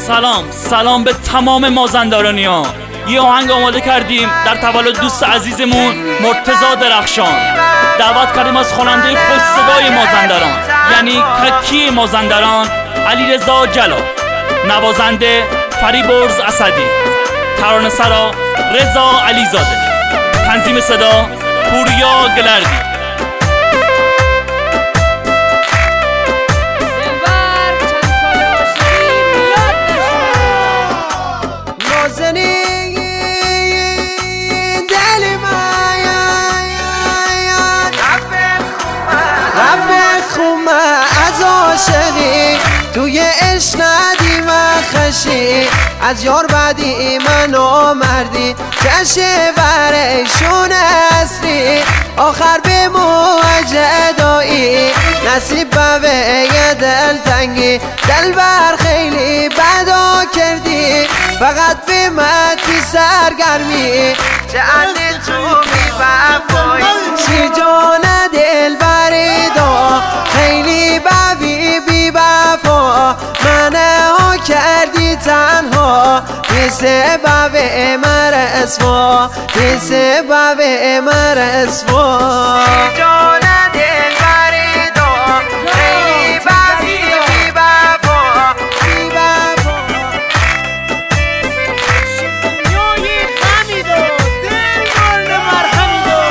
سلام به تمام مازندرانی‌ها. یه آهنگ آماده کردیم در تولد دوست عزیزمون مرتضی درخشان. دعوت کردیم از خواننده خوش صدای مازندران، یعنی ککی مازندران، علیرضا جلال. نوازنده فریبرز اسدی. ترانه‌سرا رضا علیزاده. تنظیم صدا پوریا گلردی. توی عشق ندی و خشی از یار بعدی منو مردی چشه برشون اصلی آخر به موجه دایی نصیب به یه دل تنگی دل بر خیلی بدا کردی فقط به مدی سرگرمی چه علی تو می بفایی شیر جان دل بریدا خیلی ببی بی بفا منو کردی تنها بی سبب مرسوا بی سبب مرسوا شیر جان دل بریدا خیلی ببی بی بفا بی بفا دنیای خمیدو دل گرد مرهمیدو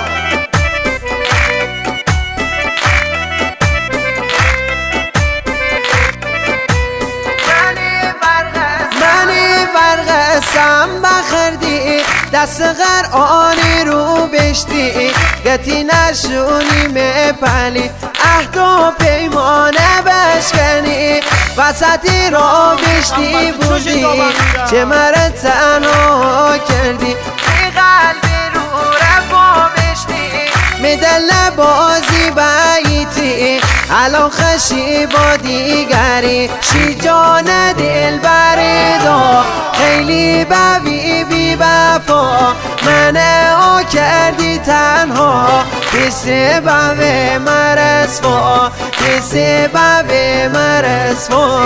منی برقصم بخردی دست قرآنی رو بشتی گتی نشونی مپلی عهد و پیمانه بشکنی وسطی رو بشتی بودی چه مرا تنها کردی بی قلبی رو رفا بشتی میدل بازی بایتی الان خشی با دیگری شی جان دل بریدا خیلی ببی بی بفا منو کردی تنها بی سبب مرسوا بی سبب مرسوا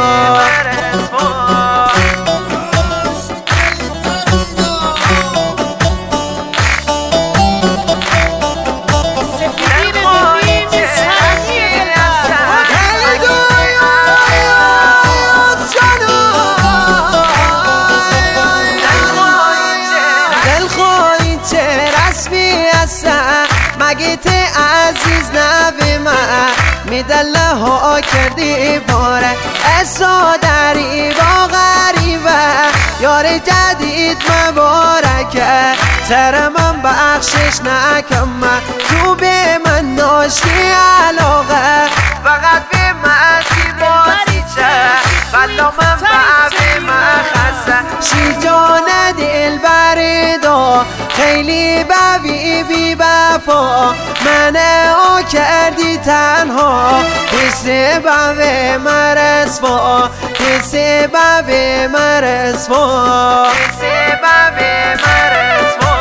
مگیت عزیز نبی من میدله ها کردی باره اسا داری با غریبه یار جدید مبارکه سر من بخشش نکم تو به من داشتی علاقه فقط به من بازی چه بلا من به من خسته شیر جان دل بریدا خیلی ببی بی بفا منو کردی تنها بی سبب مرسوا بی سبب مرسوا بی سبب مرسوا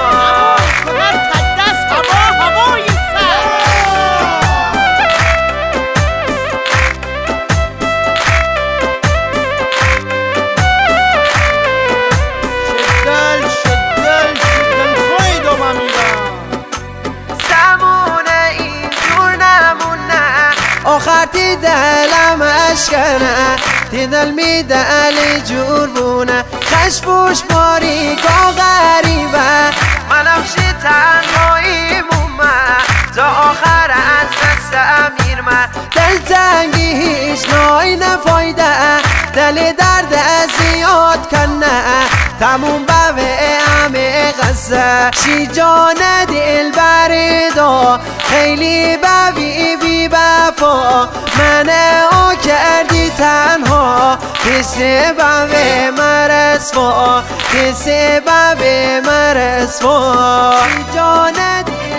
آخر تی دلم اشکنه تی دل می دلی جور بونه خشفوش باری کا غریبه منم شی تنهایی مومه تا آخر از دست امیر من دل تنگی هیچ نای نفایده دل درد زیاد کنه تموم به همه قصه شی جان دل بریدا خیلی ببی بی بفا منو کردی تنها بی سبب مرسوا بی سبب مرسوا شی جان